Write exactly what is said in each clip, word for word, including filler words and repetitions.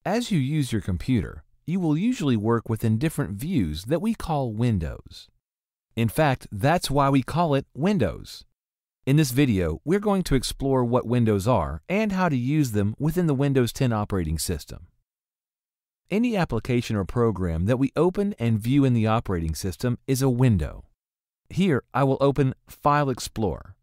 As you use your computer, you will usually work within different views that we call windows. In fact, that's why we call it Windows. In this video, we're going to explore what windows are and how to use them within the Windows ten operating system. Any application or program that we open and view in the operating system is a window. Here, I will open File Explorer.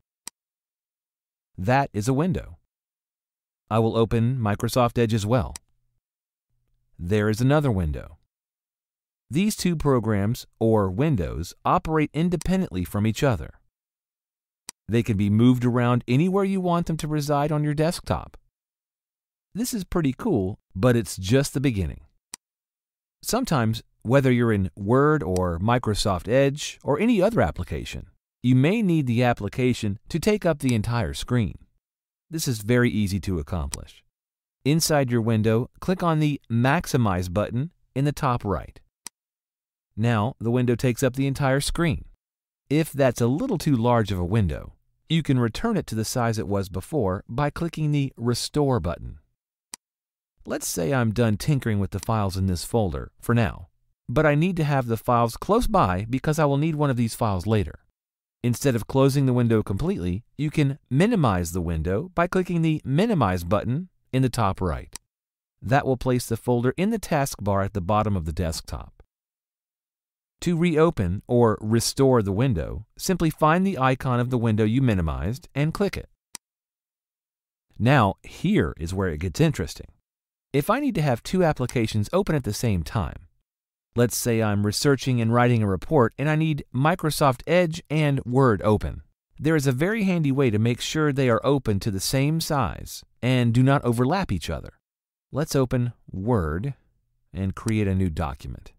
That is a window. I will open Microsoft Edge as well. There is another window. These two programs, or windows, operate independently from each other. They can be moved around anywhere you want them to reside on your desktop. This is pretty cool, but it's just the beginning. Sometimes, whether you're in Word or Microsoft Edge or any other application, you may need the application to take up the entire screen. This is very easy to accomplish. Inside your window, click on the Maximize button in the top right. Now, the window takes up the entire screen. If that's a little too large of a window, you can return it to the size it was before by clicking the Restore button. Let's say I'm done tinkering with the files in this folder for now, but I need to have the files close by because I will need one of these files later. Instead of closing the window completely, you can minimize the window by clicking the Minimize button in the top right. That will place the folder in the taskbar at the bottom of the desktop. To reopen or restore the window, simply find the icon of the window you minimized and click it. Now, here is where it gets interesting. If I need to have two applications open at the same time, let's say I'm researching and writing a report and I need Microsoft Edge and Word open. There is a very handy way to make sure they are open to the same size and do not overlap each other. Let's open Word and create a new document.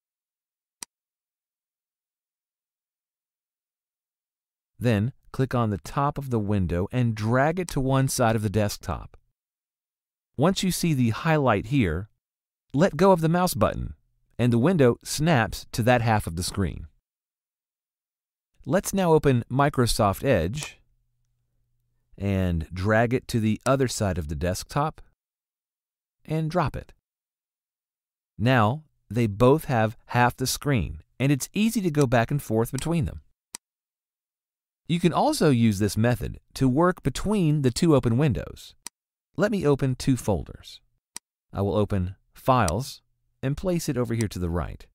Then, click on the top of the window and drag it to one side of the desktop. Once you see the highlight here, let go of the mouse button, and the window snaps to that half of the screen. Let's now open Microsoft Edge and drag it to the other side of the desktop and drop it. Now, they both have half the screen, and it's easy to go back and forth between them. You can also use this method to work between the two open windows. Let me open two folders. I will open Files and place it over here to the right.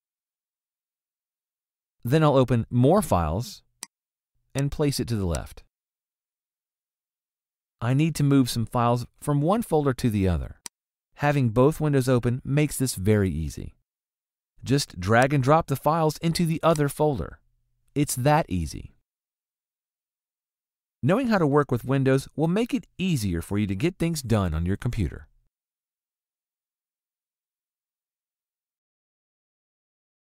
Then I'll open More Files and place it to the left. I need to move some files from one folder to the other. Having both windows open makes this very easy. Just drag and drop the files into the other folder. It's that easy. Knowing how to work with Windows will make it easier for you to get things done on your computer.